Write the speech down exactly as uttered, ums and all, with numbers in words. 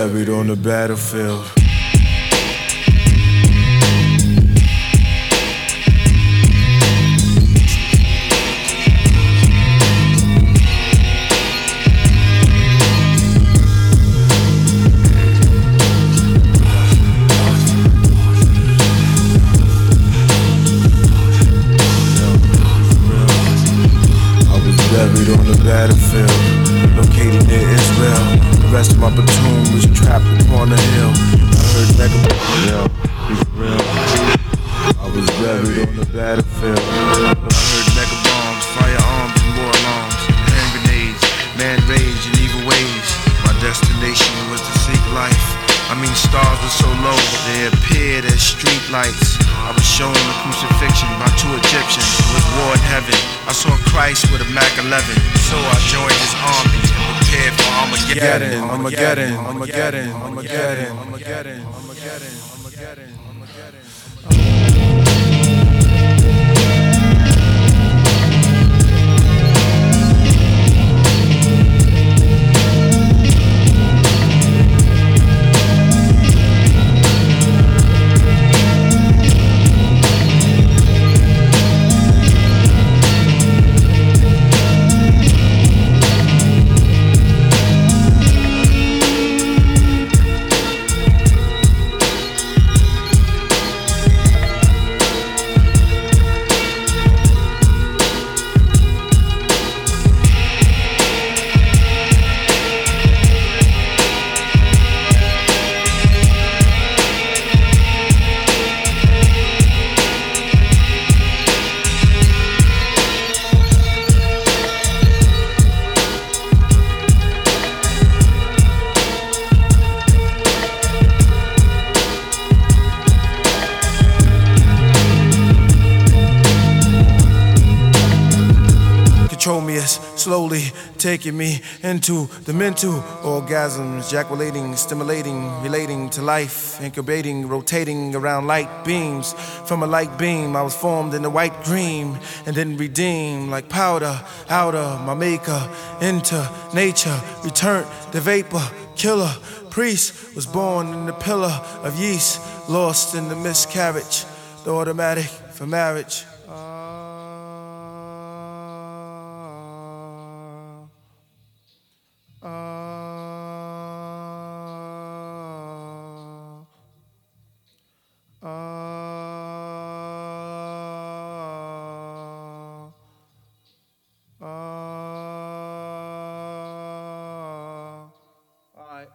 buried on the battlefield. Buried on the battlefield, located near Israel. The rest of my platoon was trapped upon a hill. I heard mega yeah, he's real. I was buried on the battlefield. I heard mega bombs, firearms and war alarms, hand grenades, man rage and evil ways. My destination was to seek life. I mean, stars were so low, they appeared as street lights. I was shown the crucifixion by two Egyptians. It was war in heaven. I saw Christ with a Mac eleven. So I joined his army and prepared for Armageddon. Armageddon, Armageddon, Armageddon, Armageddon, Armageddon, Armageddon, Armageddon, Armageddon. Control me as slowly taking me into the mental orgasms, ejaculating, stimulating, relating to life, incubating, rotating around light beams. From a light beam, I was formed in the white dream and then redeemed like powder out of my maker into nature. Returned the vapor killer. Priest was born in the pillar of yeast, lost in the miscarriage, the automatic for marriage. Uh, uh,